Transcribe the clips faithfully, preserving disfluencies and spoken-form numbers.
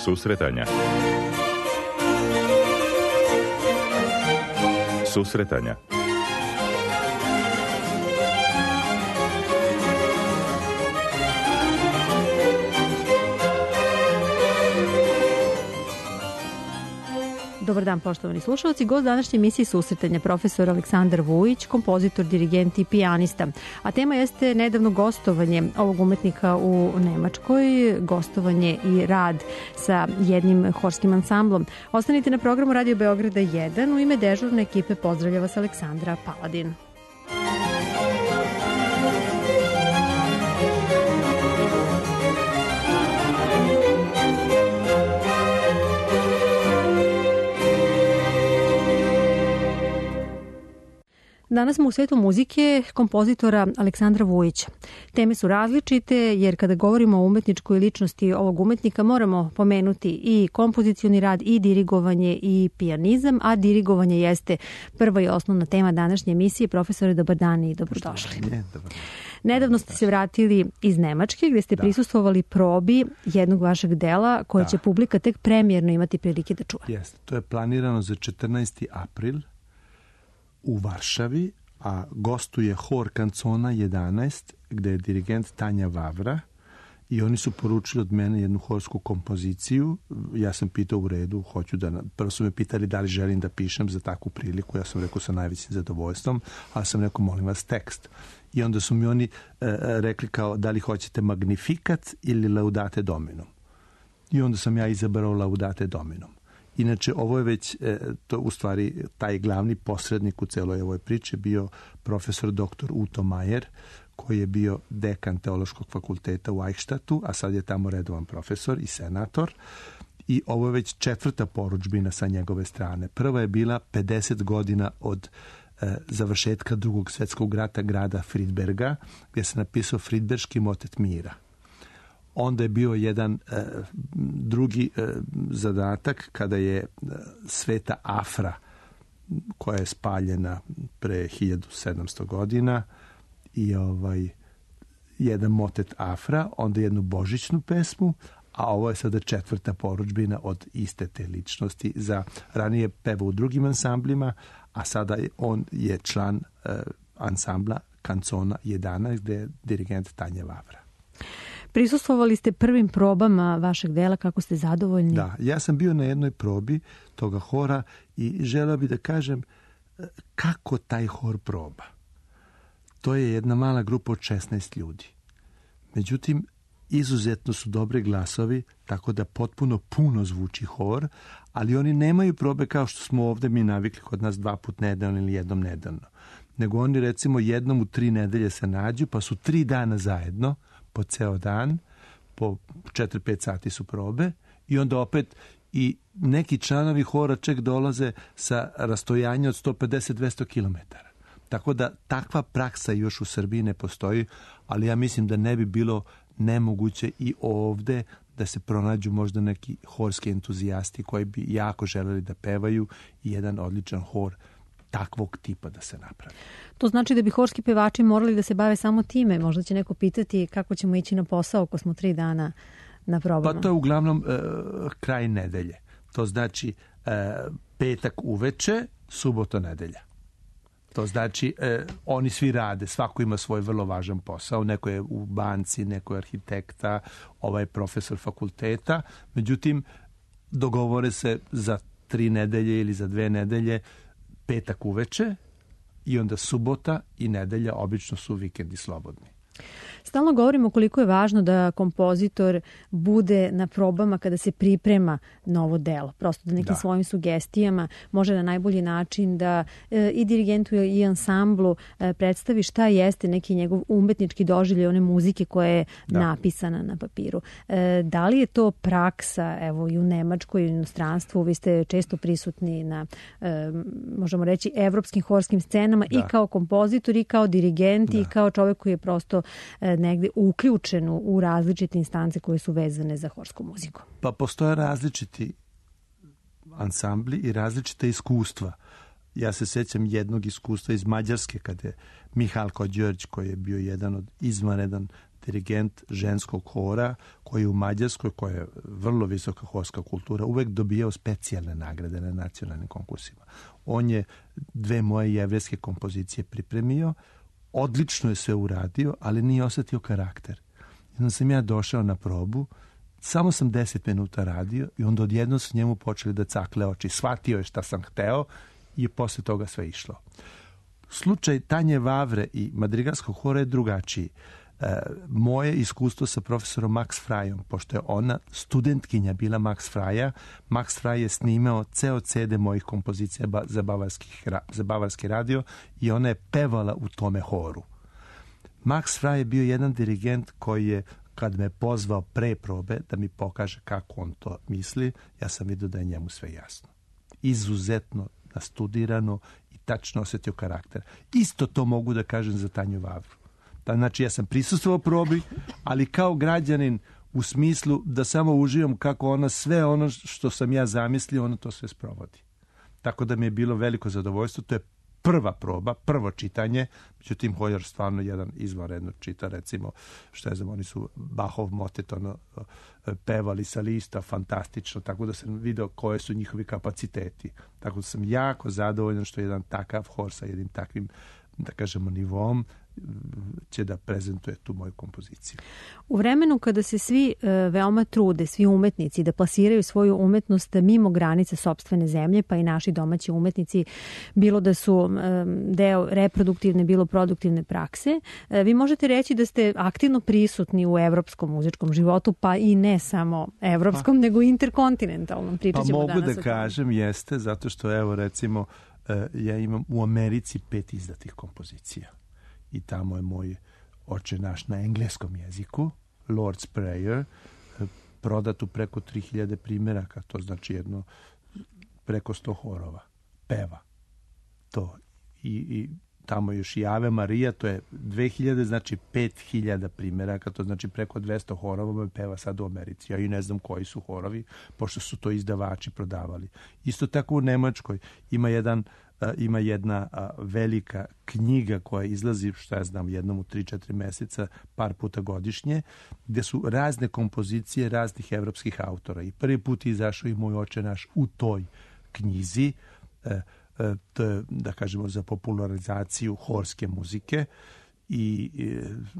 Susretanja. Susretanja. Dobar dan, poštovani slušalci. Gost današnje emisije Susretanja profesor Aleksandar Vujić, kompozitor, dirigent i pijanista. A tema jeste nedavno gostovanje ovog umetnika u Nemačkoj, gostovanje i rad sa jednim horskim ansamblom. Ostanite na programu Radio Beograda jedan. U ime dežurne ekipe pozdravlja vas Aleksandra Paladin. Danas smo u svetu muzike kompozitora Aleksandra Vujića. Teme su različite jer kada govorimo o umetničkoj ličnosti ovog umetnika moramo pomenuti i kompozicioni rad i dirigovanje i pijanizam, a dirigovanje jeste prva i osnovna tema današnje emisije. Profesore, dobar dan i dobrodošli. Nedavno ste se vratili iz Nemačke gdje ste da. prisustvovali probi jednog vašeg dela koje da. će publika tek premijerno imati prilike da čuje. Jeste, to je planirano za četrnaesti april u Varšavi, a gostuje hor Kancona jedanaest, gde je dirigent Tanja Vavra i oni su poručili od mene jednu horsku kompoziciju. Ja sam pitao u redu, hoću da... Prvo su me pitali da li želim da pišem za takvu priliku. Ja sam rekao sa najvećim zadovoljstvom, ali sam rekao molim vas tekst. I onda su mi oni e, rekli kao da li hoćete Magnificat ili Laudate Dominum. I onda sam ja izabrao Laudate Dominum. Inače, ovo je već, e, to u stvari, taj glavni posrednik u celoj ovoj priči bio profesor doktor Uto Majer, koji je bio dekan Teološkog fakulteta u Eichstadtu, a sad je tamo redovan profesor i senator. I ovo je već četvrta porudžbina sa njegove strane. Prva je bila pedeset godina od e, završetka Drugog svjetskog rata grada Fridberga, gdje se napisao Fridberški motet mira. Onda je bio jedan e, drugi e, zadatak kada je e, Sveta Afra, koja je spaljena pre hiljadu sedamsto godina, i ovaj jedan motet Afra, onda jednu božićnu pesmu, a ovo je sada četvrta porudžbina od iste te ličnosti. Za ranije peva u drugim ansamblima, a sada je, on je član e, ansambla Kancona jedanaest, gde je dirigent Tanja Vavra. Prisustvovali ste prvim probama vašeg dela, kako ste zadovoljni? Da, ja sam bio na jednoj probi toga hora i želeo bih da kažem kako taj hor proba. To je jedna mala grupa od šesnaest ljudi. Međutim, izuzetno su dobri glasovi, tako da potpuno puno zvuči hor, ali oni nemaju probe kao što smo ovde mi navikli kod nas dva put nedeljno ili jednom nedeljno. Nego oni recimo jednom u tri nedelje se nađu, pa su tri dana zajedno, po ceo dan, po četiri pet sati su probe i onda opet i neki članovi hora čak dolaze sa rastojanja od sto pedeset do dvesta kilometara. Tako da takva praksa još u Srbiji ne postoji, ali ja mislim da ne bi bilo nemoguće i ovde da se pronađu možda neki horski entuzijasti koji bi jako želeli da pevaju i jedan odličan hor takvog tipa da se napravi. To znači da bi horski pevači morali da se bave samo time. Možda će neko pitati kako ćemo ići na posao ako smo tri dana na probama. Pa to je uglavnom e, kraj nedelje. To znači e, petak uveče, suboto, nedelja. To znači e, oni svi rade, svako ima svoj vrlo važan posao. Neko je u banci, neko je arhitekta, ovaj je profesor fakulteta. Međutim, dogovore se za tri nedelje ili za dve nedelje, petak uveče i onda subota i nedelja, obično su vikendi slobodni. Stalno govorimo koliko je važno da kompozitor bude na probama kada se priprema novo delo. Prosto da nekim da. svojim sugestijama može na najbolji način da e, i dirigentu i ansamblu e, predstavi šta jeste neki njegov umetnički doživljaj one muzike koja je da. napisana na papiru. E, da li je to praksa, evo i u Nemačkoj i u inostranstvu, vi ste često prisutni na, e, možemo reći, evropskim horskim scenama da. i kao kompozitor i kao dirigent da. i kao čovjek koji je prosto e, negdje uključen u različite instance koje su vezane za horsku muziku? Pa postoje različiti ansambli i različite iskustva. Ja se sjećam jednog iskustva iz Mađarske kada je Mihalko Đorđ, koji je bio jedan od izvanredan dirigent ženskog hora koji je u Mađarskoj, koja je vrlo visoka horska kultura, uvek dobijao specijalne nagrade na nacionalnim konkursima. On je dve moje jevrejske kompozicije pripremio, odlično je sve uradio, ali nije osetio karakter. Jednom sam ja došao na probu, samo sam deset minuta radio i onda odjedno su njemu počeli da cakle oči. Shvatio je šta sam hteo i posle toga sve išlo. Slučaj Tanje Vavre i madrigalskog hora je drugačiji. E, moje iskustvo sa profesorom Max Frajom, pošto je ona studentkinja bila Max Fraja, Max Fraj je snimao ceo ce de mojih kompozicija za, za bavarski radio i ona je pevala u tome horu. Max Fraj je bio jedan dirigent koji je, kad me pozvao pre probe da mi pokaže kako on to misli, ja sam vidio da je njemu sve jasno. Izuzetno nastudirano i tačno osetio karakter. Isto to mogu da kažem za Tanju Vavru. Znači, ja sam prisustvovao probi, ali kao građanin u smislu da samo uživam kako ona sve ono što sam ja zamislio, ona to sve sprovodi. Tako da mi je bilo veliko zadovoljstvo. To je prva proba, prvo čitanje, međutim Hoyer stvarno jedan izvanredno čita, recimo, što je znam, oni su Bachov motet ono, pevali sa lista, fantastično, tako da sam video koje su njihovi kapaciteti. Tako da sam jako zadovoljan što je jedan takav hor sa jednim takvim, da kažemo, nivom će da prezentuje tu moju kompoziciju. U vremenu kada se svi e, veoma trude, svi umetnici, da plasiraju svoju umetnost mimo granice sopstvene zemlje, pa i naši domaći umetnici, bilo da su e, deo reproduktivne, bilo produktivne prakse, e, vi možete reći da ste aktivno prisutni u evropskom muzičkom životu, pa i ne samo evropskom, pa, nego interkontinentalnom. Pričat ćemo pa mogu danas da kažem, jeste, zato što evo recimo e, ja imam u Americi pet izdatih kompozicija. I tamo je moj Oče naš na engleskom jeziku, Lord's Prayer, prodat u preko tri hiljade primjeraka, to znači jedno preko sto horova, peva to. I, i tamo još i Ave Marija, to je dve hiljade, znači pet hiljada primjeraka, to znači preko dvesta horova me peva sad u Americi. Ja i ne znam koji su horovi, pošto su to izdavači prodavali. Isto tako u Nemačkoj ima jedan Uh, ima jedna uh, velika knjiga koja izlazi, što ja znam, jednom u tri četiri meseca, par puta godišnje, gde su razne kompozicije raznih evropskih autora. I prvi put je izašao i moj Oče naš u toj knjizi, uh, uh, to je, da kažemo, za popularizaciju horske muzike i uh,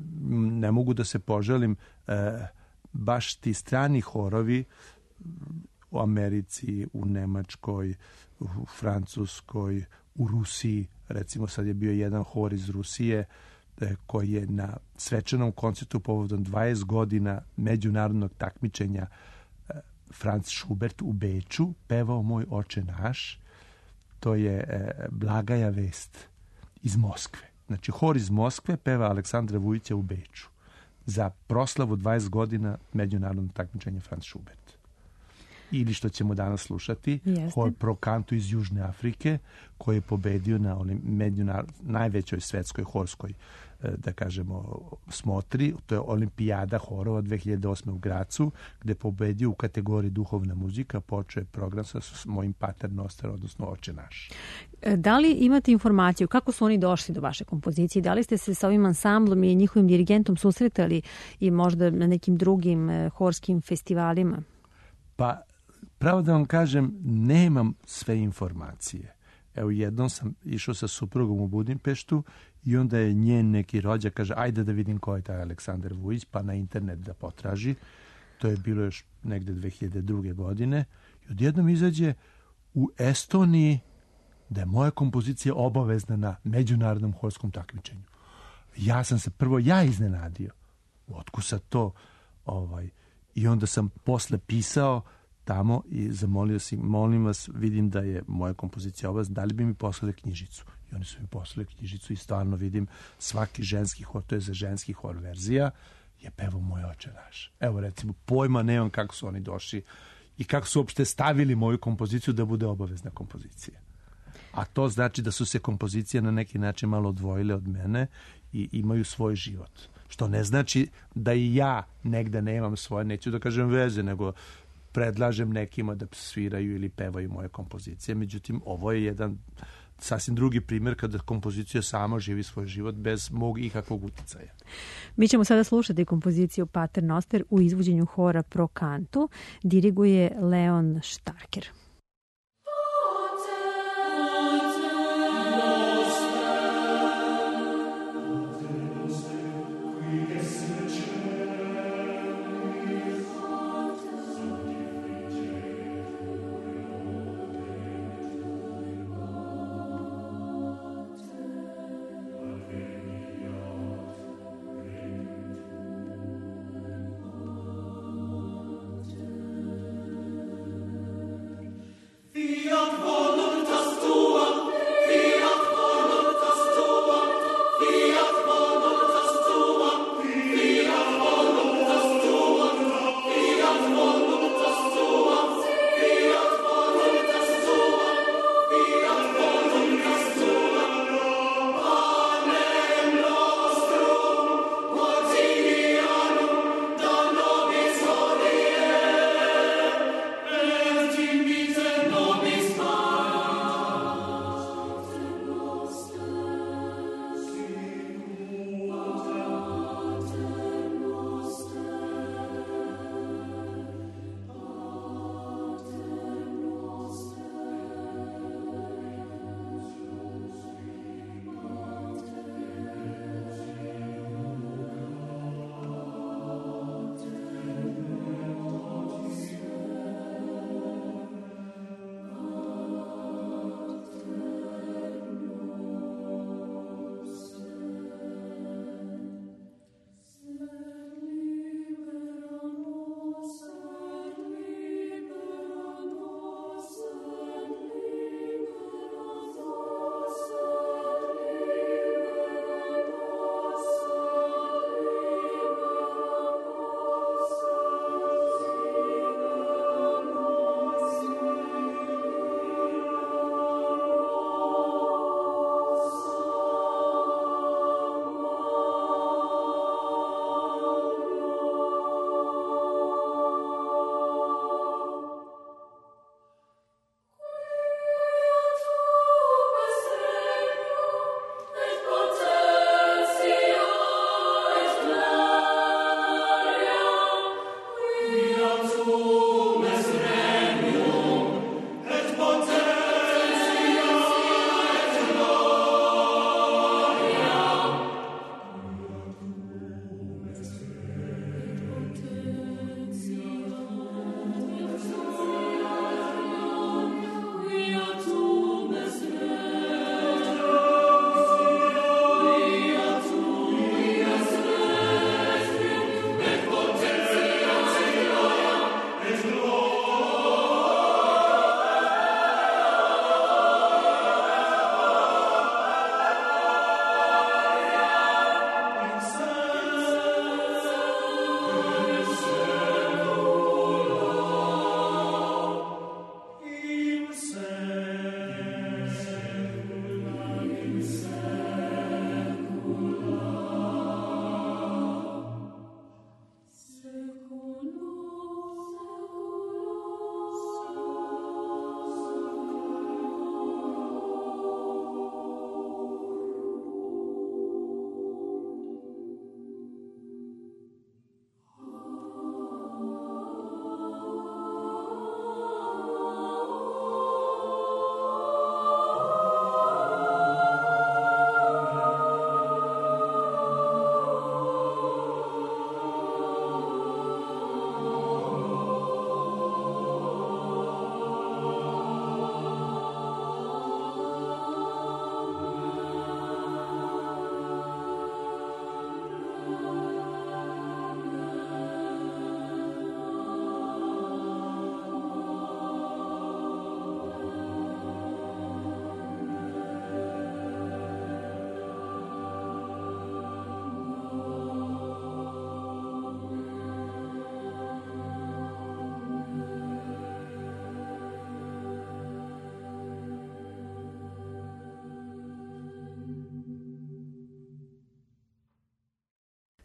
ne mogu da se poželim, uh, baš ti strani horovi u Americi, u Nemačkoj, u Francuskoj, u Rusiji, recimo sad je bio jedan hor iz Rusije koji je na svečanom koncertu povodom dvadeset godina međunarodnog takmičenja Franz Schubert u Beču pevao Moj Oče naš. To je Blagaja vest iz Moskve. Znači, hor iz Moskve peva Aleksandra Vujića u Beču za proslavu dvadeset godina međunarodnog takmičenja Franz Schubert. Ili što ćemo danas slušati, hor pro kantu iz Južne Afrike, koji je pobedio na onim međunar... najvećoj svetskoj horskoj, da kažemo, smotri. To je Olimpijada horova dve hiljade osme u Gracu, gde je pobedio u kategoriji duhovna muzika, počeo je program sa mojim Pater Noster, odnosno Oče naš. Da li imate informaciju kako su oni došli do vaše kompozicije? Da li ste se sa ovim ansamblom i njihovim dirigentom susretali i možda na nekim drugim horskim festivalima? Pa, pravo da vam kažem, nemam sve informacije. Evo, jednom sam išao sa suprugom u Budimpeštu i onda je njen neki rođak kaže, ajde da vidim ko je taj Aleksandar Vujić, pa na internet da potraži. To je bilo još negde dve hiljade druge. godine. I odjednom izađe u Estoniji da je moja kompozicija obavezna na međunarodnom horskom takmičenju. Ja sam se prvo ja iznenadio. Otkud sad to? Ovaj, I onda sam posle pisao tamo i zamolio sam, molim vas, vidim da je moja kompozicija obavezna, da li bi mi poslali knjižicu? I oni su mi poslali knjižicu i stvarno vidim svaki ženski hor, to je za ženski hor verzija, je pevao Moj Oče naš. Evo, recimo, pojma nemam kako su oni došli i kako su uopšte stavili moju kompoziciju da bude obavezna kompozicija. A to znači da su se kompozicije na neki način malo odvojile od mene i imaju svoj život. Što ne znači da i ja negde nemam svoje, neću da kažem veze, nego predlažem nekima da sviraju ili pevaju moje kompozicije. Međutim, ovo je jedan, sasvim drugi primjer kada kompozicija sama živi svoj život bez mog ikakvog uticaja. Mi ćemo sada slušati kompoziciju Pater Noster u izvođenju hora Pro Cantu. Diriguje Leon Starker.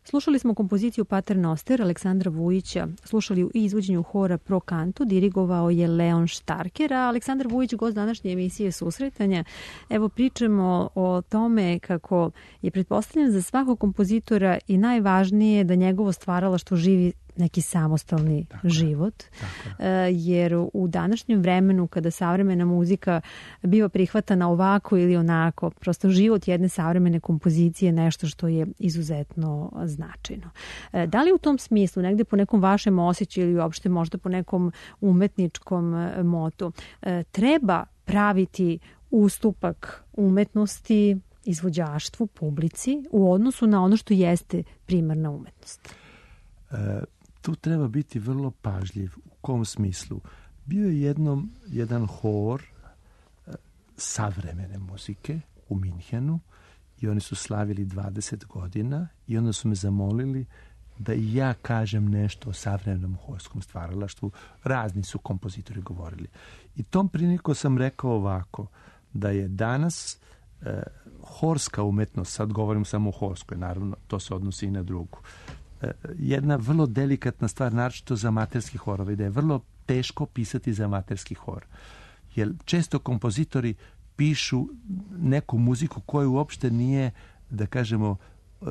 Slušali smo kompoziciju Pater Noster Aleksandra Vujića, slušali u izvođenju hora Pro Canto, dirigovao je Leon Štarker, a Aleksandar Vujić, gost današnje emisije Susretanja. Evo, pričamo o tome kako je pretpostavljeno za svakog kompozitora i najvažnije da njegovo stvaralaštvo živi neki samostalni tako život, tako je. Jer u današnjem vremenu kada savremena muzika biva prihvatana ovako ili onako, prosto život jedne savremene kompozicije je nešto što je izuzetno značajno. Da li u tom smislu, negde po nekom vašem osjećaju ili uopšte možda po nekom umetničkom motu, treba praviti ustupak umetnosti, izvođaštvu, publici u odnosu na ono što jeste primarna umetnost? E, tu treba biti vrlo pažljiv. U kom smislu? Bio je jednom jedan hor e, savremene muzike u Minhenu i oni su slavili dvadeset godina i onda su me zamolili da i ja kažem nešto o savremenom horskom stvaralaštvu. Razni su kompozitori govorili. I tom priliku sam rekao ovako, da je danas e, horska umetnost, sad govorim samo o horskoj, naravno, to se odnosi i na drugu, e, jedna vrlo delikatna stvar, naročito za amaterski horove, da je vrlo teško pisati za amaterski hor. Jer često kompozitori pišu neku muziku koja uopšte nije, da kažemo, e,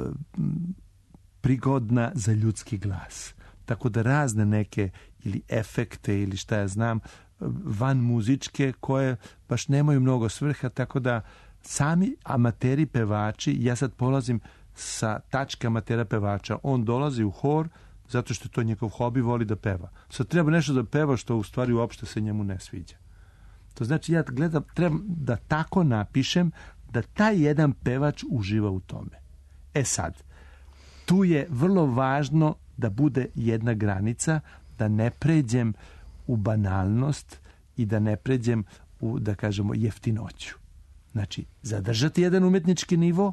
prigodna za ljudski glas. Tako da razne neke ili efekte ili šta ja znam, van muzičke koje baš nemaju mnogo svrha, tako da sami amateri pevači, ja sad polazim sa tačke amatera pevača, on dolazi u hor zato što to njegov hobi, voli da peva. Sad treba nešto da peva što u stvari uopšte se njemu ne sviđa. To znači ja gledam, trebam da tako napišem da taj jedan pevač uživa u tome. E sad, tu je vrlo važno da bude jedna granica, da ne pređem u banalnost i da ne pređem u, da kažemo, jeftinoću. Znači, zadržati jedan umetnički nivo,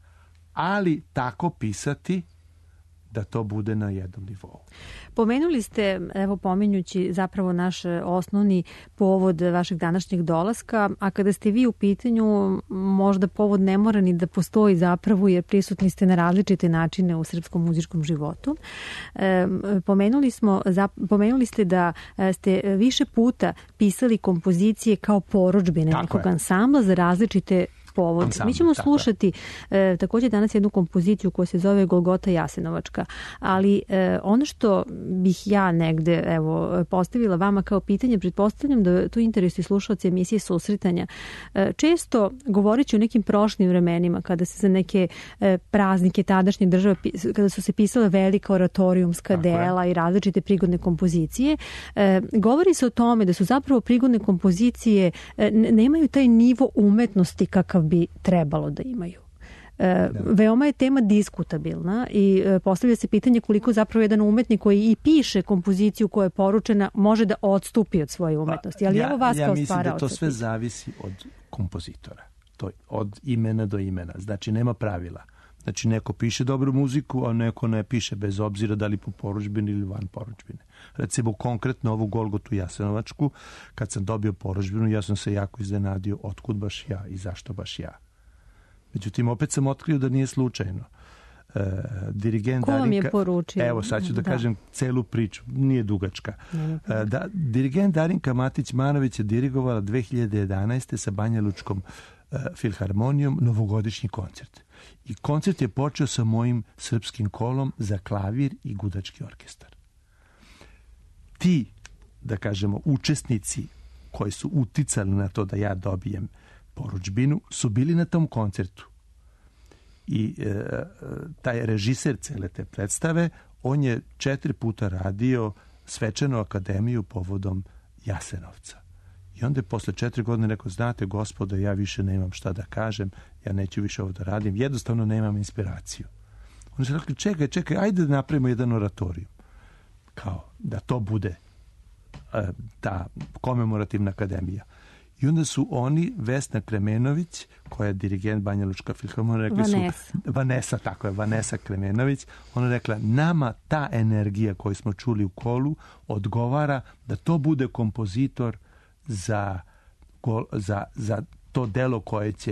ali tako pisati da to bude na jednom nivou. Pomenuli ste, evo pominjući zapravo naš osnovni povod vašeg današnjeg dolaska, a kada ste vi u pitanju, možda povod ne mora ni da postoji zapravo, jer prisutni ste na različite načine u srpskom muzičkom životu. E, pomenuli, smo, za, pomenuli ste da ste više puta pisali kompozicije kao porudžbine nekog ansambla za različite povod. Mi ćemo slušati e, također danas jednu kompoziciju koja se zove Golgota Jasenovačka, ali e, ono što bih ja negde evo, postavila vama kao pitanje, pretpostavljam da tu interesuju slušalci emisije Susretanja. E, često govoreći o nekim prošlim vremenima, kada se za neke e, praznike tadašnje države, kada su se pisale velika oratorijumska Tako dela je. i različite prigodne kompozicije, e, govori se o tome da su zapravo prigodne kompozicije e, nemaju taj nivo umetnosti kakav bi trebalo da imaju. E, veoma je tema diskutabilna i e, postavlja se pitanje koliko zapravo jedan umetnik koji i piše kompoziciju koja je poručena može da odstupi od svoje umetnosti. Ali ja, evo vas ja kao mislim da to sve pitanje. zavisi od kompozitora. To je od imena do imena. Znači nema pravila. Znači neko piše dobru muziku, a neko ne piše, bez obzira da li po porudžbini ili van porudžbine. Recimo konkretno ovu Golgotu Jasenovačku, kad sam dobio porudžbinu, ja sam se jako iznenadio otkud baš ja i zašto baš ja. Međutim, opet sam otkrio da nije slučajno. E, dirigent Ko vam Darinka, je poručio? Evo, sad ću da, da kažem celu priču, nije dugačka. E, da, dirigent Darinka Matić-Manović je dirigovala dve hiljade jedanaeste sa Banjalučkom e, filharmonijom novogodišnji koncert. I koncert je počeo sa mojim srpskim kolom za klavir i gudački orkestar. Ti, da kažemo, učesnici koji su uticali na to da ja dobijem porudžbinu, su bili na tom koncertu. I e, taj režiser cele te predstave, on je četiri puta radio svečanu akademiju povodom Jasenovca. I onda je posle četiri godine rekao, znate, gospodo, ja više nemam šta da kažem, ja neću više ovo da radim, jednostavno nemam inspiraciju. Oni su rekli, čekaj, čekaj, ajde da napravimo jedan oratorijum. Kao, da to bude e, ta komemorativna akademija. I onda su oni, Vesna Kremenović, koja je dirigent Banjalučka filharmonija, rekli Vanessa. su, Vanessa, tako je, Vanessa Kremenović, ona rekla, nama ta energija koju smo čuli u kolu odgovara da to bude kompozitor za, za, za to delo koje će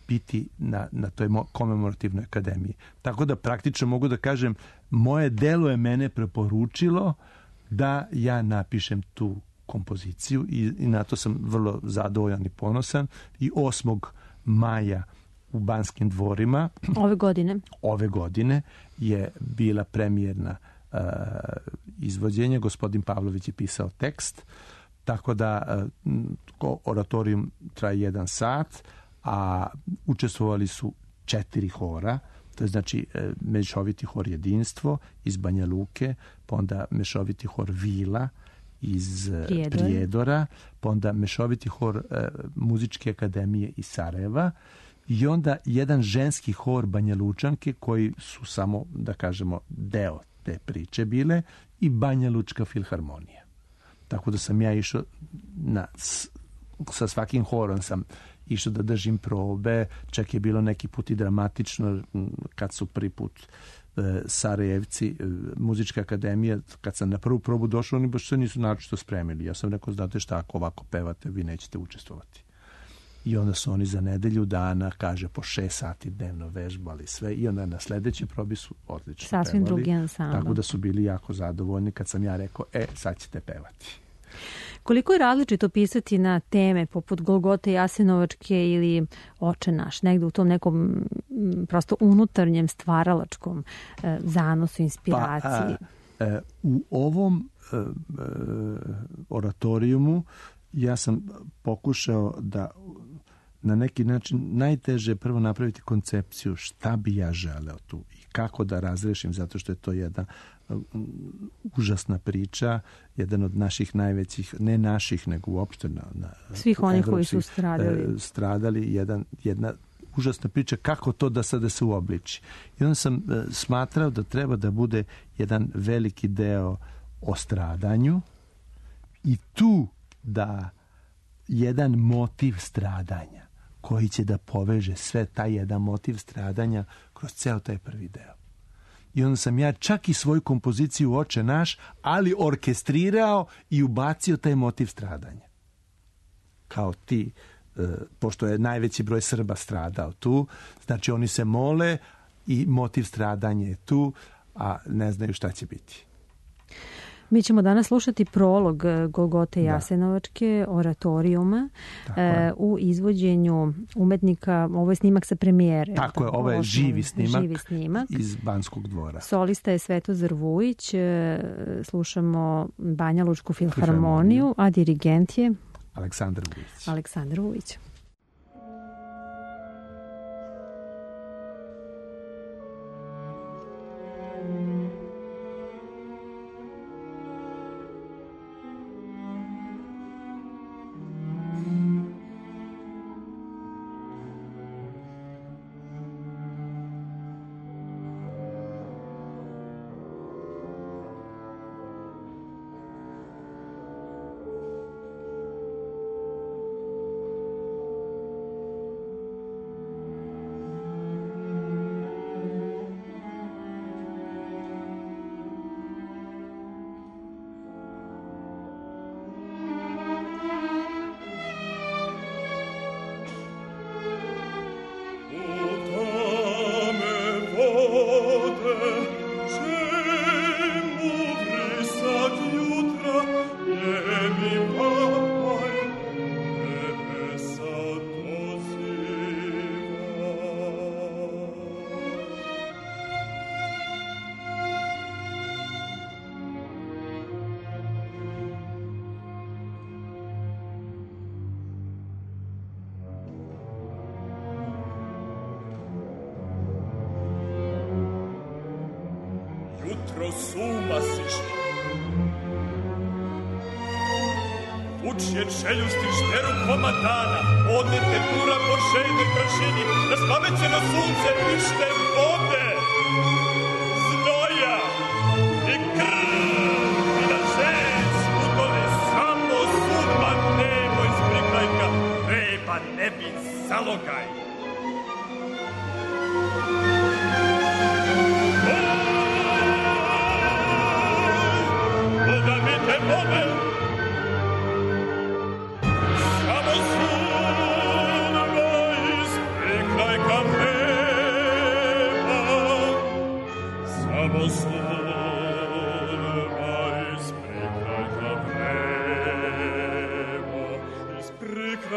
biti na, na toj komemorativnoj akademiji. Tako da praktično mogu da kažem, moje delo je mene preporučilo da ja napišem tu kompoziciju i, i na to sam vrlo zadovoljan i ponosan. I osmog maja u Banskim dvorima ove godine, ove godine je bila premijerna uh, izvođenje. Gospodin Pavlović je pisao tekst, tako da uh, oratorijum traje jedan sat, a učestvovali su četiri hora. To je znači mešoviti hor Jedinstvo iz Banja Luke, pa onda mešoviti hor Vila iz Prijedora, Prijedora pa onda mešoviti hor e, Muzičke akademije iz Sarajeva i onda jedan ženski hor Banja Lučanke koji su samo, da kažemo, deo te priče bile i Banja Lučka filharmonija. Tako da sam ja išao na, sa svakim horom sam išao da držim probe, čak je bilo neki put i dramatično kad su prvi put e, Sarajevci, e, Muzička akademija, kad sam na prvu probu došao, oni baš se nisu naročito spremili. Ja sam rekao, znate šta, ako ovako pevate, vi nećete učestvovati. I onda su oni za nedelju dana, kaže, po šest sati dnevno vežbali sve i onda na sledećoj probi su odlično Sasvim pevali. Drugi ansambl. Tako da su bili jako zadovoljni kad sam ja rekao, e, sad ćete pevati. Koliko je različito pisati na teme poput Golgote Jasenovačke ili Oče naš, negde u tom nekom prosto unutarnjem stvaralačkom e, zanosu, inspiraciji? Pa, a, e, u ovom e, e, oratorijumu ja sam pokušao da na neki način najteže je prvo napraviti koncepciju šta bi ja želeo tu i kako da razrešim, zato što je to jedna užasna priča, jedan od naših najvećih, ne naših, nego uopšte na, na svih onih koji su stradali. stradali jedan, jedna užasna priča kako to da sada se uobliči. I onda sam e, smatrao da treba da bude jedan veliki deo o stradanju i tu da jedan motiv stradanja koji će da poveže sve taj jedan motiv stradanja kroz ceo taj prvi deo. I onda sam ja čak i svoju kompoziciju Oče naš, ali orkestrirao i ubacio taj motiv stradanja. Kao ti, e, pošto je najveći broj Srba stradao tu, znači oni se mole i motiv stradanja je tu, a ne znaju šta će biti. Mi ćemo danas slušati prolog Golgote Jasenovačke, oratorijuma, e, u izvođenju umetnika, ovo je snimak sa premijere. Tako je, ovo je živi snimak, živi snimak iz Banskog dvora. Solista je Svetozar Vujić, e, slušamo Banja Lučku filharmoniju, a dirigent je Aleksandar Vujić. Aleksandar Vujić. Jutro suma siše. Učje čeljusti šteru koma dana, odnete tura po šejnoj prašini, raspamećeno sunce ište vode, znoja i krv, i da žec udole samo sudba nemo iz prikajka, treba ne bi zalogaj. Samo sudba iz prikajka,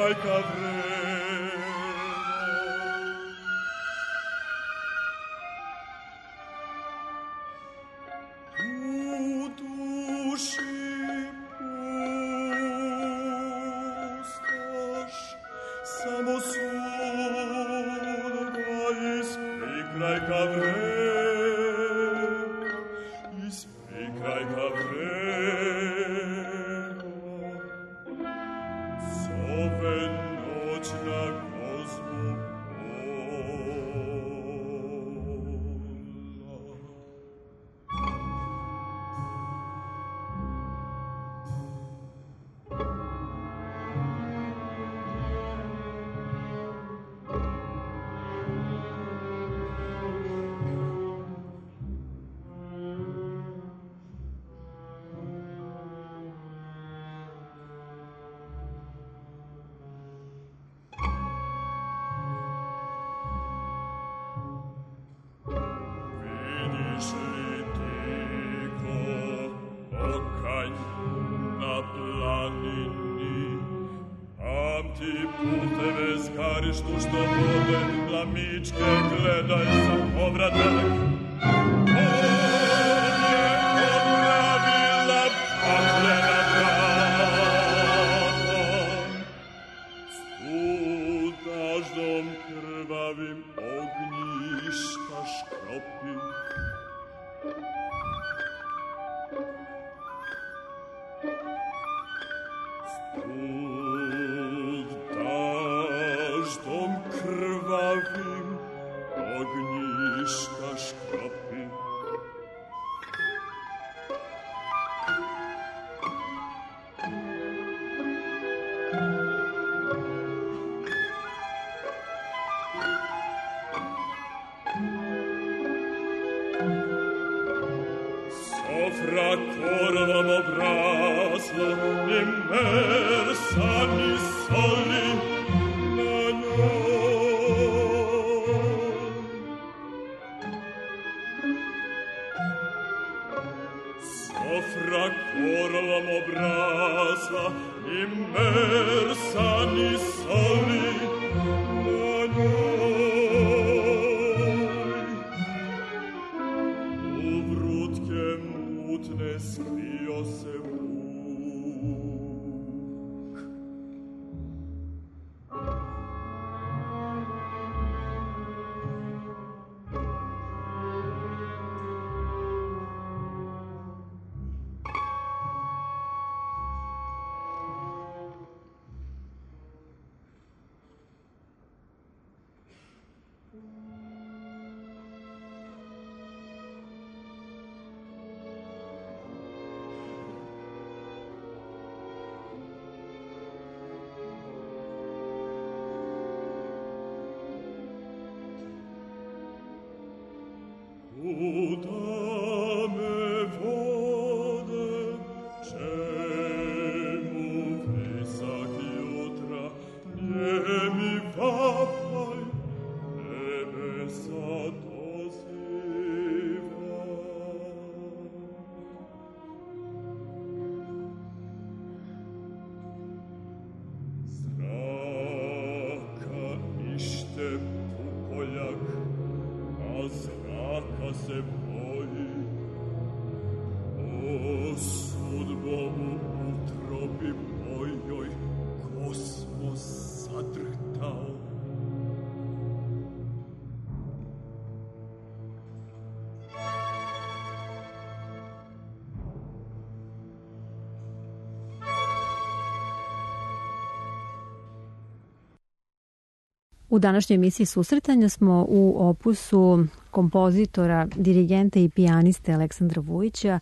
U današnjoj emisiji Susretanja smo u opusu kompozitora, dirigenta i pijaniste Aleksandra Vujića,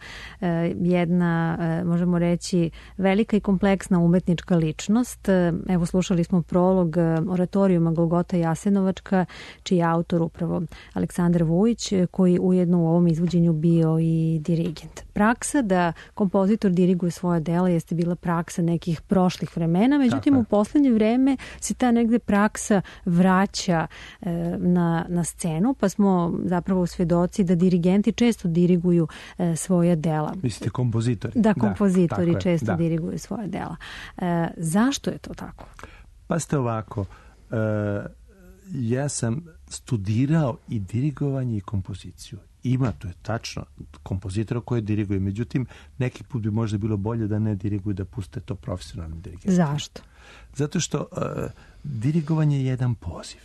jedna, možemo reći, velika i kompleksna umetnička ličnost. Evo, slušali smo prolog oratorijuma Golgota Jasenovačka, čiji je autor upravo Aleksandar Vujić, koji ujedno u ovom izvođenju bio i dirigent. Praksa da kompozitor diriguje svoje dela jeste bila praksa nekih prošlih vremena, međutim Tako. u poslednje vreme se ta negde praksa vraća na, na scenu, pa smo zapravo svedoci da dirigenti često diriguju e, svoja dela. Mislite kompozitori? Da, kompozitori da, često je, da. diriguju svoja dela. E, zašto je to tako? Pa ste ovako, uh, ja sam studirao i dirigovanje i kompoziciju. Ima, to je tačno, kompozitora koji diriguju. Međutim, neki put bi možda bilo bolje da ne diriguju, da puste to profesionalnim dirigentima. Zašto? Zato što uh, dirigovanje je jedan poziv.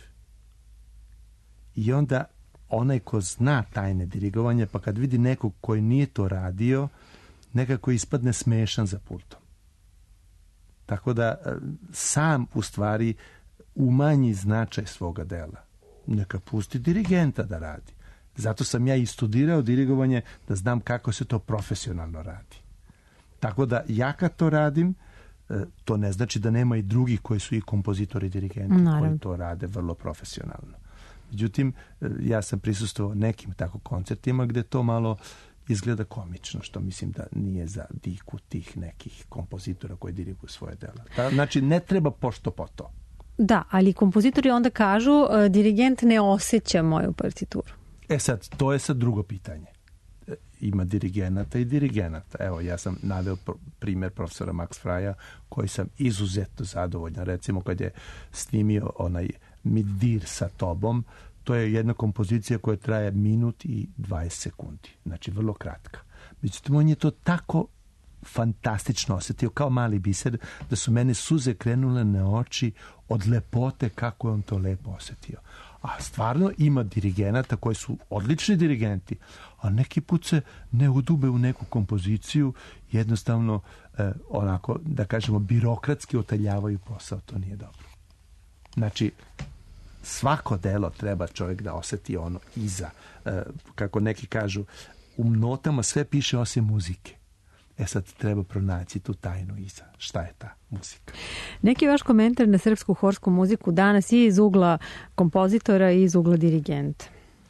I onda onaj ko zna tajne dirigovanja, pa kad vidi nekog koji nije to radio, nekako ispadne smešan za pultom. Tako da uh, sam u stvari umanji značaj svoga dela. Neka pusti dirigenta da radi. Zato sam ja i studirao dirigovanje da znam kako se to profesionalno radi. Tako da ja kad to radim, to ne znači da nema i drugih koji su i kompozitori i dirigenti Naravno. Koji to rade vrlo profesionalno. Međutim, ja sam prisustvovao nekim tako koncertima gde to malo izgleda komično, što mislim da nije za diku tih nekih kompozitora koji diriguju svoje dela. Znači, ne treba pošto po to. Da, ali kompozitori onda kažu dirigent ne osjeća moju partituru. E sad, to je sad drugo pitanje. Ima dirigenata i dirigenata. Evo, ja sam naveo primjer profesora Max Freya, koji sam izuzetno zadovoljan. Recimo, kad je snimio onaj Midir sa tobom, to je jedna kompozicija koja traje minut i dvadeset sekundi. Znači, vrlo kratka. Međutim, on je to tako fantastično osjetio, kao mali biser, da su mene suze krenule na oči od lepote kako je on to lepo osjetio. A stvarno ima dirigenata koji su odlični dirigenti, a neki put se ne udube u neku kompoziciju, jednostavno eh, onako, da kažemo, birokratski otaljavaju posao. To nije dobro. Znači, svako delo treba čovjek da osjeti ono iza. Eh, kako neki kažu, u notama sve piše osim muzike. E sad treba pronaći tu tajnu iza. Šta je ta muzika? Neki vaš komentar na srpsku horsku muziku danas je iz ugla kompozitora i iz ugla dirigenta.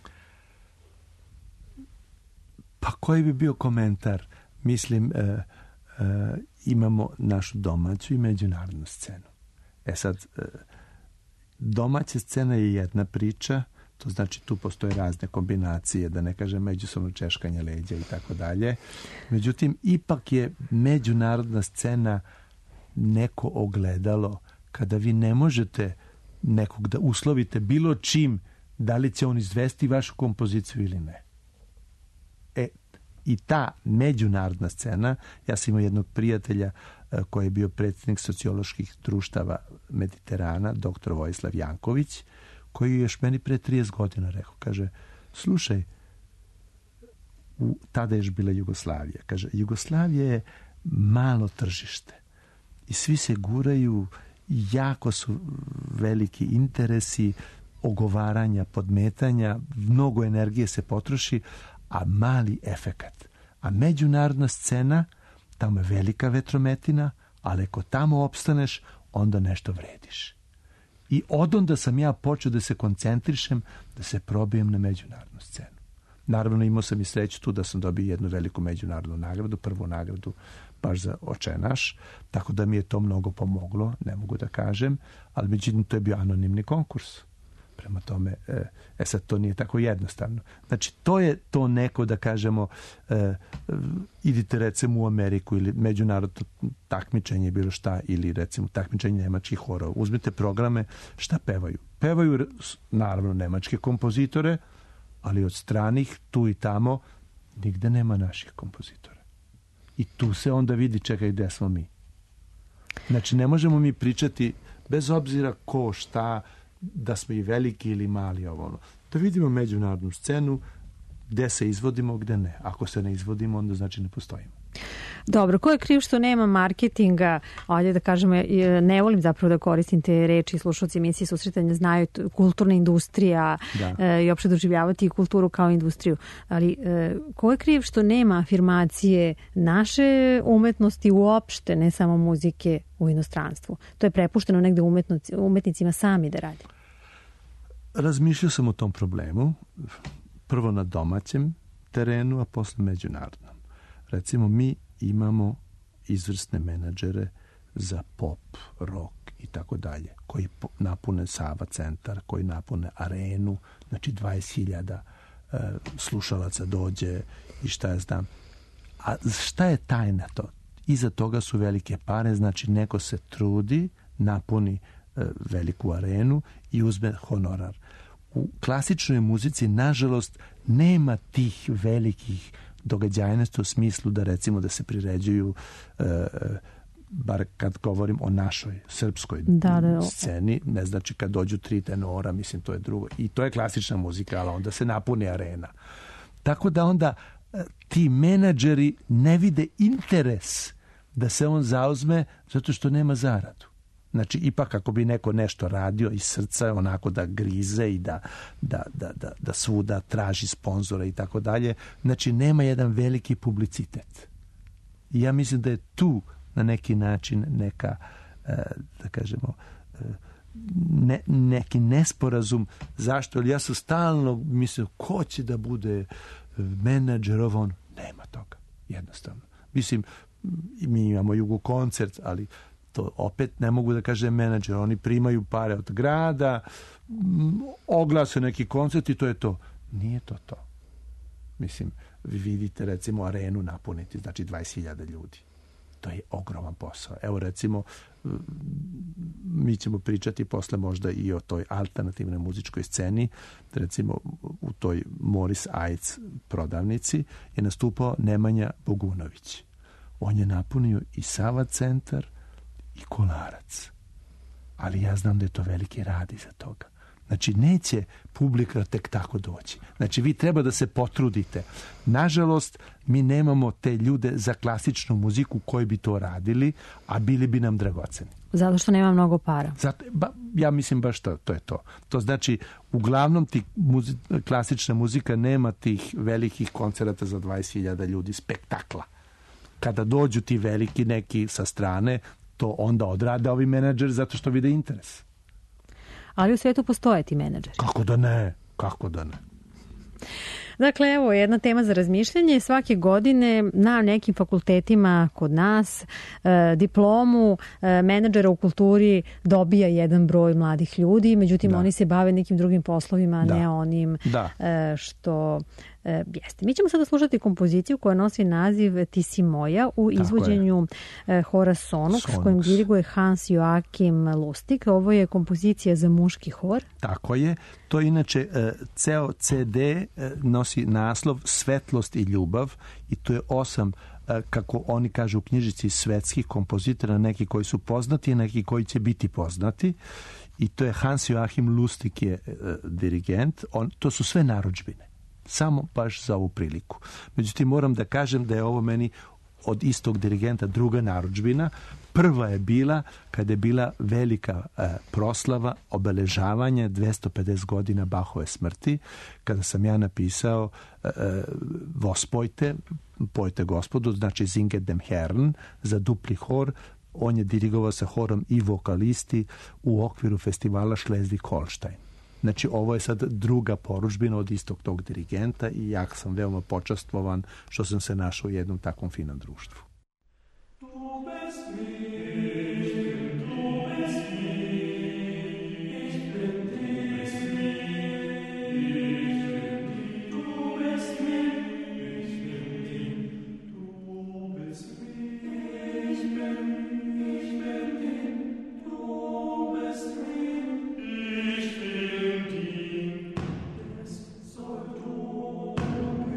Pa koji bi bio komentar? Mislim, e, e, imamo našu domaću i međunarodnu scenu. E sad, e, domaća scena je jedna priča, to znači tu postoje razne kombinacije, da ne kažem međusobno češkanje leđa i tako dalje. Međutim, ipak je međunarodna scena neko ogledalo kada vi ne možete nekog da uslovite bilo čim da li će on izvesti vašu kompoziciju ili ne. E, i ta međunarodna scena, ja sam imao jednog prijatelja koji je bio predsjednik socioloških društava Mediterana, doktor Vojislav Janković, koji je još meni pre trideset godina rekao, kaže, slušaj, u, tada je još bila Jugoslavija, kaže, Jugoslavija je malo tržište i svi se guraju, jako su veliki interesi, ogovaranja, podmetanja, mnogo energije se potroši, a mali efekat. A međunarodna scena, tamo je velika vetrometina, ali ako tamo opstaneš, onda nešto vrediš. I odonda sam ja počeo da se koncentrišem, da se probijem na međunarodnu scenu. Naravno, imao sam i sreću tu da sam dobio jednu veliku međunarodnu nagradu, prvu nagradu baš za Oče naš, tako da mi je to mnogo pomoglo, ne mogu da kažem, ali međutim to je bio anonimni konkurs. Prema tome, e, e sad to nije tako jednostavno. Znači, to je to neko, da kažemo, e, idite recimo u Ameriku ili međunarodno takmičenje, bilo šta, ili recimo takmičenje nemačkih horova. Uzmite programe, šta pevaju? Pevaju, naravno, nemačke kompozitore, ali od stranih, tu i tamo, nigde nema naših kompozitora. I tu se onda vidi, čekaj, gde smo mi. Znači, ne možemo mi pričati, bez obzira ko, šta, da smo i veliki ili mali ovo. Da vidimo međunarodnu scenu, gde se izvodimo, gde ne. Ako se ne izvodimo, onda znači ne postojimo. Dobro, ko je kriv što nema marketinga? Ovdje da kažem, ne volim zapravo da koristim te reči, slušalci emisije Susretanja znaju, kulturna industrija e, i opšte doživljavati kulturu kao industriju. Ali e, ko je kriv što nema afirmacije naše umetnosti uopšte, ne samo muzike, u inostranstvu? To je prepušteno negde umetnicima sami da radi. Razmišljao sam o tom problemu. Prvo na domaćem terenu, a posle međunarodnom. Recimo, mi imamo izvrsne menadžere za pop, rock i tako dalje, koji napune Sava centar, koji napune arenu, znači dvadeset hiljada e, slušalaca dođe i šta ja znam. A šta je tajna to? Iza toga su velike pare, znači neko se trudi, napuni veliku arenu i uzme honorar. U klasičnoj muzici, nažalost, nema tih velikih događajnosti u smislu da recimo da se priređuju e, bar kad govorim o našoj srpskoj da, da, sceni, ne znači kad dođu tri tenora, mislim to je drugo. I to je klasična muzika, ali onda se napuni arena. Tako da onda ti menadžeri ne vide interes da se on zauzme zato što nema zaradu. Znači, ipak ako bi neko nešto radio iz srca, onako da grize i da, da, da, da, da svuda traži sponzora i tako dalje, znači nema jedan veliki publicitet. I ja mislim da je tu na neki način neka, da kažemo, ne, neki nesporazum. Zašto? Ali ja sam stalno mislio, ko će da bude menadžer ovo on? Nema toga. Jednostavno. Mislim, mi imamo Jugo koncert, ali to opet ne mogu da kažem menadžer. Oni primaju pare od grada, oglase neki koncert i to je to. Nije to to. Mislim, vi vidite recimo arenu napuniti, znači dvadeset hiljada ljudi. To je ogroman posao. Evo recimo, mi ćemo pričati posle možda i o toj alternativnoj muzičkoj sceni. Recimo u toj Moris Ajc prodavnici je nastupao Nemanja Bogunović. On je napunio i Sava centar i Kolarac. Ali ja znam da je to veliki rad iza toga. Znači, neće publika tek tako doći. Znači, vi treba da se potrudite. Nažalost, mi nemamo te ljude za klasičnu muziku koji bi to radili, a bili bi nam dragoceni. Zato što nema mnogo para. Zato, ba, ja mislim baš to, to je to. To znači, uglavnom ti muzi, klasična muzika nema tih velikih koncerata za dvadeset hiljada ljudi, spektakla. Kada dođu ti veliki neki sa strane, to onda odrade ovi menadžeri zato što vide interes. Ali u svijetu postoje ti menadžeri. Kako da ne? Kako da ne? Dakle, evo, jedna tema za razmišljanje. Svake godine na nekim fakultetima kod nas eh, diplomu eh, menadžera u kulturi dobija jedan broj mladih ljudi, međutim da. Oni se bave nekim drugim poslovima, da. Ne onim eh, što eh, jeste. Mi ćemo sada slušati kompoziciju koja nosi naziv Ti si moja u izvođenju eh, hora Sonux, Sonux, s kojim diriguje Hans Joachim Lustig. Ovo je kompozicija za muški hor. Tako je. To je inače eh, ceo ce de eh, nosi naslov Svetlost i ljubav i to je osam, kako oni kažu u knjižici, svetskih kompozitora, neki koji su poznati, neki koji će biti poznati. I to je Hans Joachim Lustig je uh, dirigent. On, to su sve narudžbine. Samo baš za ovu priliku. Međutim, moram da kažem da je ovo meni od istog dirigenta druga narudžbina. Prva je bila kada je bila velika e, proslava obeležavanja dvesta pedeset godina Bachove smrti, kada sam ja napisao e, Vospojte, pojte gospodu, znači Singet dem Herrn, za dupli hor. On je dirigovao sa horom i vokalisti u okviru festivala Schleswig-Holstein. Znači, ovo je sad druga porudžbina od istog tog dirigenta i ja sam veoma počastvovan što sam se našao u jednom takvom finom društvu.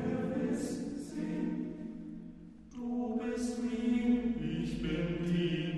Du bist mir, ich bin dir.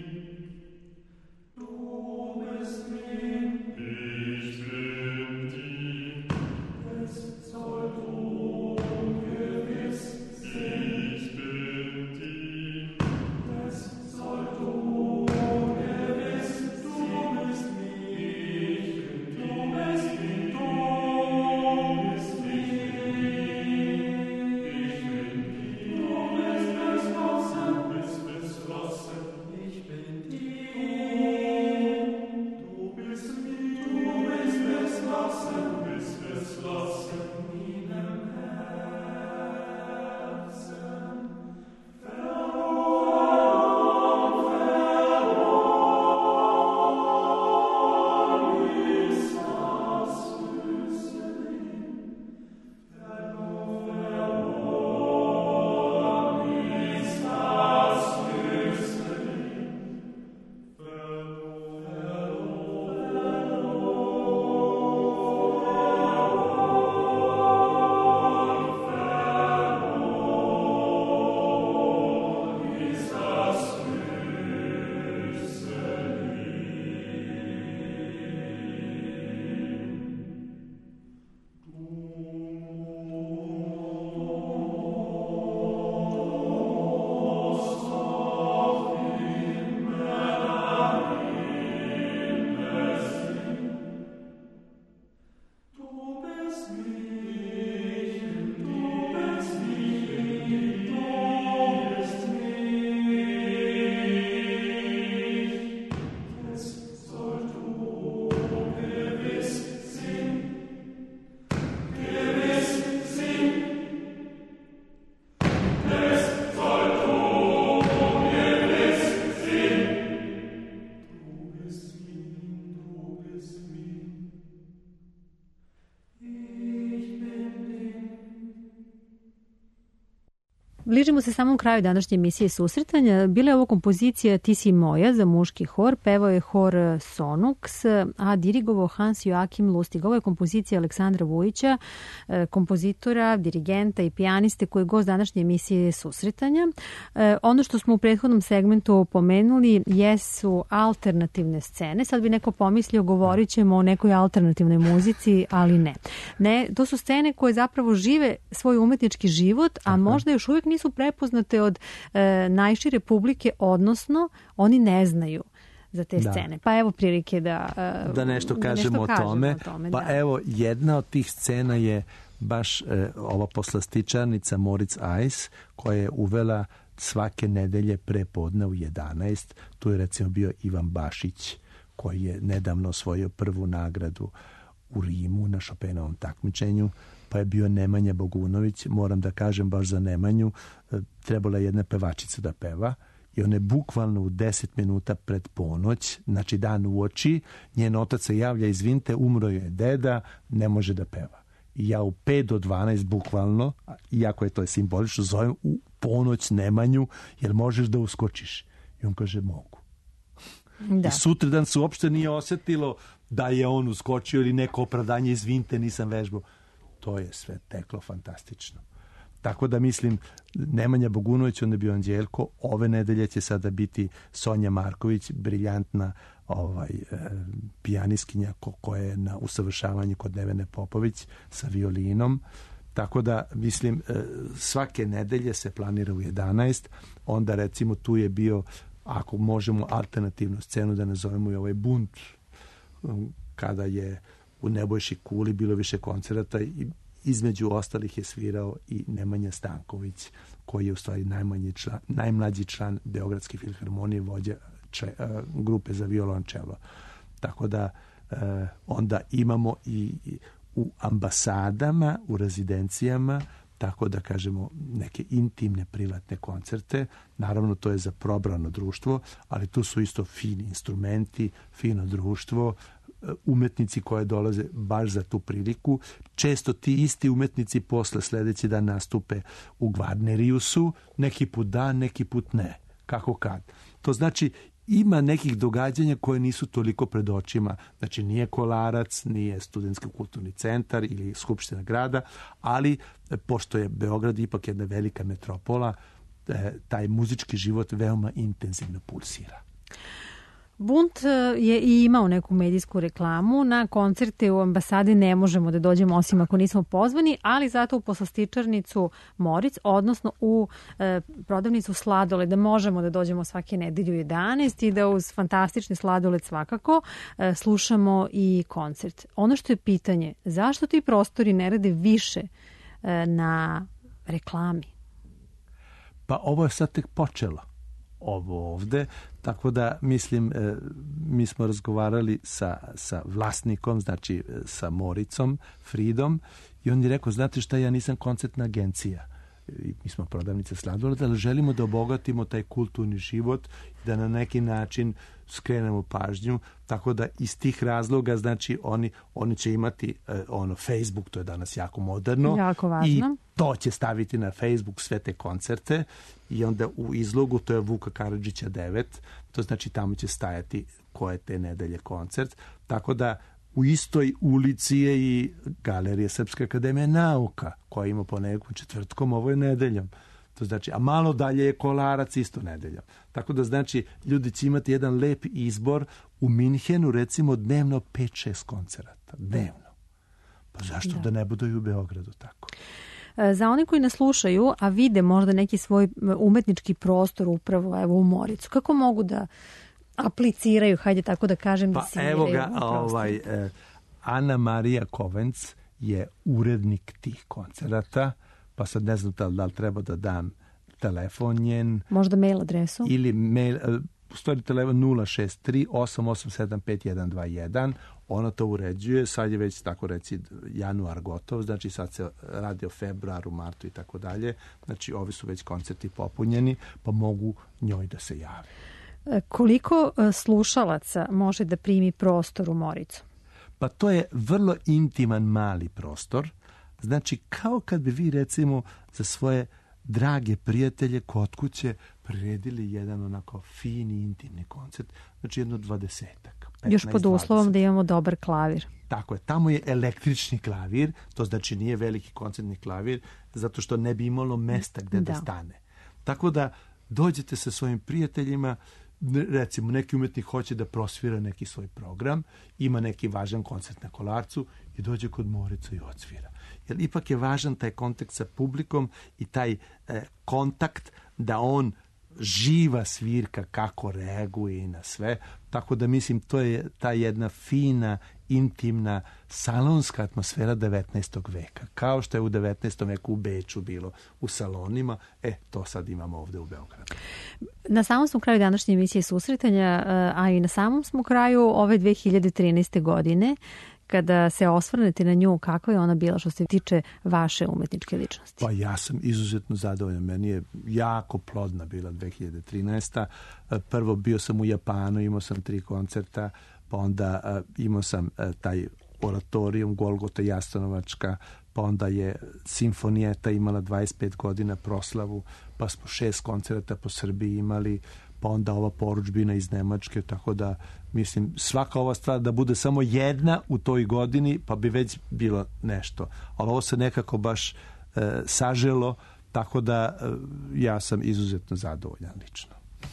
bližimo se samom kraju današnje emisije susretanja. Bila je ovo kompozicija Ti si moja za muški hor, pevao je hor Sonux, a dirigovao Hans Joachim Lustig. Ovo je kompozicija Aleksandra Vujića, kompozitora, dirigenta i pijaniste koji je gost današnje emisije susretanja. Ono što smo u prethodnom segmentu pomenuli jesu alternativne scene. Sad bi neko pomislio, govorit ćemo o nekoj alternativnoj muzici, ali ne. Ne, to su scene koje zapravo žive svoj umetnički život, a možda još uvijek nisu prepoznate od e, najšire publike, odnosno oni ne znaju za te da. scene. Pa evo prilike da, e, da nešto da kažemo, nešto o tome. O tome pa da. evo, jedna od tih scena je baš e, ova poslastičarnica Moritz Eis, koja je uvela svake nedelje pre podne u jedanaest. Tu je recimo bio Ivan Bašić, koji je nedavno osvojio prvu nagradu u Rimu na Chopinovom takmičenju, pa je bio Nemanja Bogunović. Moram da kažem baš za Nemanju, trebala je jedna pevačica da peva i on je bukvalno u deset minuta pred ponoć, znači dan u oči, njen otac se javlja, izvinite, umro je deda, ne može da peva. I ja u pet do dvanaest bukvalno, iako je to simbolično, zovem u ponoć Nemanju, jer možeš da uskočiš. I on kaže, mogu. Da. I sutradan se uopšte nije osjetilo da je on uskočio ili neko opravdanje, izvinite, nisam vežbao. To je sve teklo fantastično. Tako da mislim, Nemanja Bogunović, onda je bio Anđelko, ove nedelje će sada biti Sonja Marković, briljantna ovaj, e, pijaniskinja ko, koja je na usavršavanju kod Nevene Popović sa violinom. Tako da, mislim, e, svake nedelje se planira u jedanaest, onda recimo tu je bio, ako možemo alternativnu scenu da nazovemo i ovaj bunt, kada je u Nebojši kuli bilo više koncerata i između ostalih je svirao i Nemanja Stanković, koji je u stvari najmanji član, najmlađi član Beogradske filharmonije, vođa če, uh, grupe za violončelo. Tako da uh, onda imamo i, i u ambasadama, u rezidencijama, tako da kažemo neke intimne privatne koncerte. Naravno to je za probrano društvo, ali tu su isto fini instrumenti, fino društvo, umetnici koje dolaze baš za tu priliku. Često ti isti umetnici posle sledeći dan nastupe u Gvarneriusu, neki put da, neki put ne. Kako kad. To znači ima nekih događanja koje nisu toliko pred očima. Znači nije Kolarac, nije Studentski kulturni centar ili Skupština grada, ali pošto je Beograd ipak jedna velika metropola, taj muzički život veoma intenzivno pulsira. Bunt je i imao neku medijsku reklamu. Na koncerte u ambasadi ne možemo da dođemo osim ako nismo pozvani, ali zato u poslastičarnicu Moritz, odnosno u e, prodavnicu Sladoled, da možemo da dođemo svake nedelje u jedanaest i da uz fantastični sladoled svakako e, slušamo i koncert. Ono što je pitanje, zašto ti prostori ne rade više e, na reklami? Pa ovo je sad tek počelo. Ovo ovde, tako da mislim, mi smo razgovarali sa, sa vlasnikom, znači sa Moricom, Fridom, i on je rekao, znate šta, ja nisam koncertna agencija, mi smo prodavnice sladoleda, ali želimo da obogatimo taj kulturni život i da na neki način skrenemo pažnju, tako da iz tih razloga, znači oni, oni će imati eh, ono Facebook, to je danas jako moderno, jako važno. I to će staviti na Facebook sve te koncerte i onda u izlogu, to je Vuka Karadžića devet, to znači tamo će stajati koje te nedelje koncert, tako da u istoj ulici je i Galerija Srpske akademije nauka, koja ima ponedeljkom, četvrtkom, ovo je nedeljom. To znači, a malo dalje je Kolarac isto nedeljom. Tako da znači, ljudi će imati jedan lep izbor. U Minhenu recimo dnevno pet šest koncerata. Dnevno. Pa zašto da, da ne budu i u Beogradu tako? Za one koji nas slušaju, a vide možda neki svoj umetnički prostor upravo evo u Moricu, kako mogu da apliciraju, hajde tako da kažem, pa da sviraju? Evo ga, ovaj, eh, Ana Marija Kovenc je urednik tih koncerata, pa sad ne znam da li treba da dam telefon njen. Možda mail adresu? Ili mail, uh, stoji telefon nula šest tri osam osam sedam pet jedan dva jedan. Ona to uređuje, sad je već tako reci januar gotov, znači sad se radi o februaru, martu i tako dalje. Znači ovi su već koncerti popunjeni, pa mogu njoj da se jave. Koliko slušalaca može da primi prostor u Moricu? Pa to je vrlo intiman mali prostor. Znači kao kad bi vi recimo za svoje drage prijatelje kod kuće priredili jedan onako fini, intimni koncert, znači jedno dvadesetak. Još pod uslovom dvadeset da imamo dobar klavir. Tako je, tamo je električni klavir, to znači nije veliki koncertni klavir, zato što ne bi imalo mesta gde da, da stane. Tako da dođete sa svojim prijateljima, recimo neki umetnik hoće da prosvira neki svoj program, ima neki važan koncert na Kolarcu i dođe kod Morica i odsvira. Jer ipak je važan taj kontakt sa publikom i taj e, kontakt da on živa svirka kako reaguje i na sve. Tako da mislim to je ta jedna fina, intimna, salonska atmosfera devetnaestog veka. Kao što je u devetnaestom veku u Beču bilo u salonima, e, to sad imamo ovde u Beogradu. Na samom smo kraju današnje emisije Susretanja, a i na samom smo kraju ove dve hiljade trinaeste. godine. Kada se osvrnete na nju, kakva je ona bila što se tiče vaše umetničke ličnosti? Pa ja sam izuzetno zadovoljan. Meni je jako plodna bila dve hiljade trinaesta. Prvo bio sam u Japanu, imao sam tri koncerta, pa onda imao sam taj oratorijum Golgota Jastanovačka, pa onda je Simfonijeta imala dvadeset pet godina proslavu, pa smo šest koncerta po Srbiji imali, pa onda ova poručbina iz Nemačke, tako da mislim svaka ova stvar da bude samo jedna u toj godini, pa bi već bilo nešto. Ali ovo se nekako baš e, saželo, tako da e, ja sam izuzetno zadovoljan lično.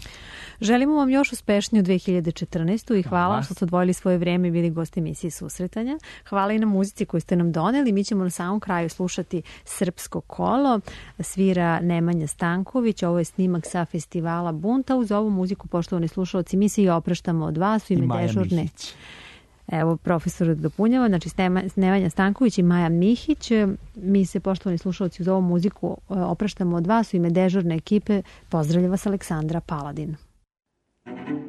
Želimo vam još uspešniju dve hiljade četrnaestu. i hvala, hvala što ste odvojili svoje vreme i bili gosti emisije Susretanja. Hvala i na muzici koju ste nam doneli. Mi ćemo na samom kraju slušati Srpsko kolo. Svira Nemanja Stanković. Ovo je snimak sa festivala Bunta. Uz ovu muziku, poštovani slušalci, mi se i opraštamo od vas u ime dežurne. Mihić. Evo, profesor dopunjava, znači Nemanja Stanković i Maja Mihić. Mi se, poštovani slušalci, uz ovu muziku opraštamo od vas u ime dežurne ekipe. Pozdravlja vas Aleksandra Paladin. Thank you.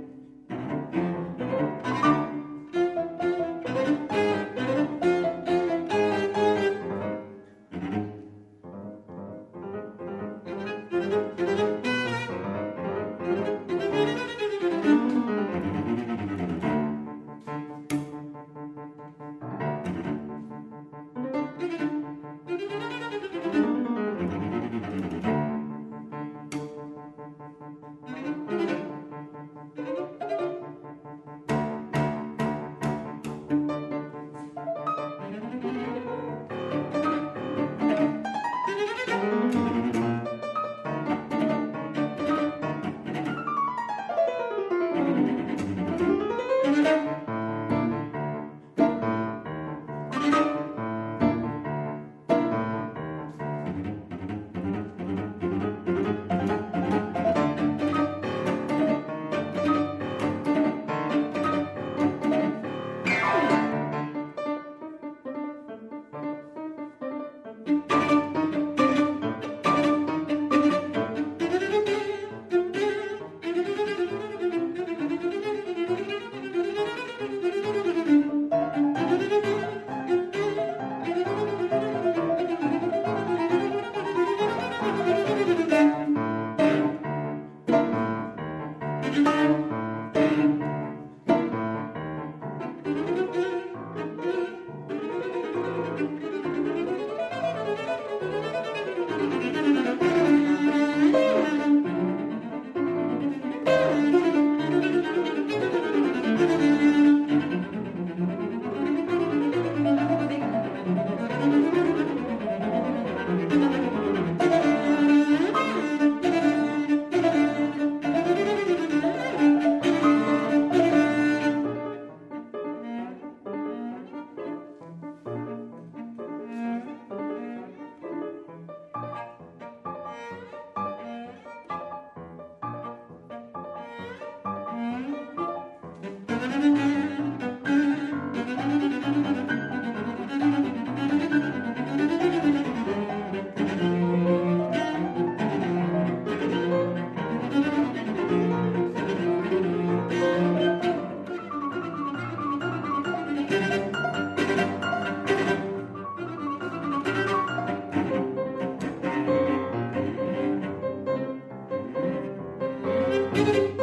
Thank you.